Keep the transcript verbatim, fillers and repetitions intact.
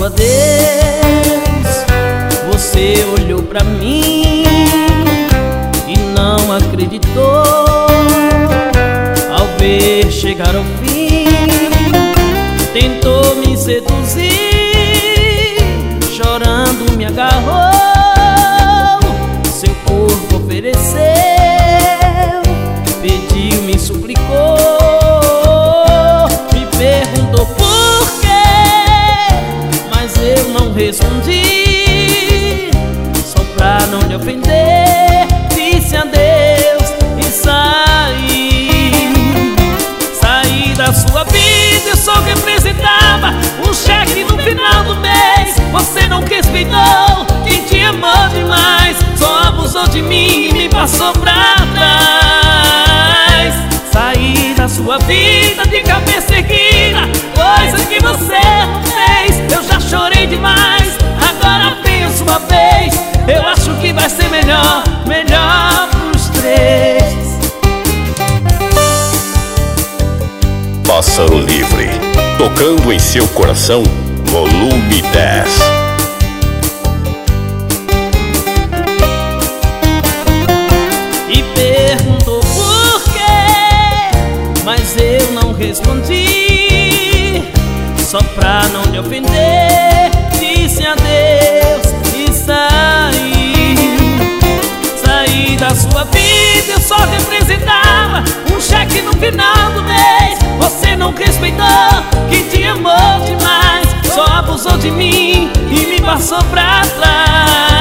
falou adeus, você olhou pra mim e não acreditou. Ao ver chegar ao fim, tentou me seduzir, chorando me agarrou, seu corpo ofereceu, pediu, me suplicou, me perguntou por quê, mas eu não respondi, só pra não lhe ofender, disse adeus e saí. Saí da sua vida, eu só representava um cheque no final do mês. Você não respeitou quem te amou demais, só abusou de mim e me passou pra trás. Saí da sua vida de cabeça erguida, coisa que você não fez. Eu já chorei demais, agora vem a sua vez. Eu acho que vai ser melhor, melhor pros três. Pássaro Livre, tocando em seu coração, volume dez. E perguntou por quê, mas eu não respondi, só pra não lhe ofender, disse adeus e saí. Saí da sua vida, eu só representava um cheque no final do mês. Você não respeitou quem te amou demais, só abusou de mim e me passou pra trás.